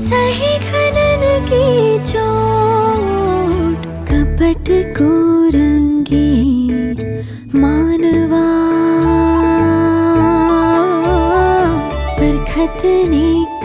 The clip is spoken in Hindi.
सही खनन की चोट, कपट को रंगे मानवा, पर खतने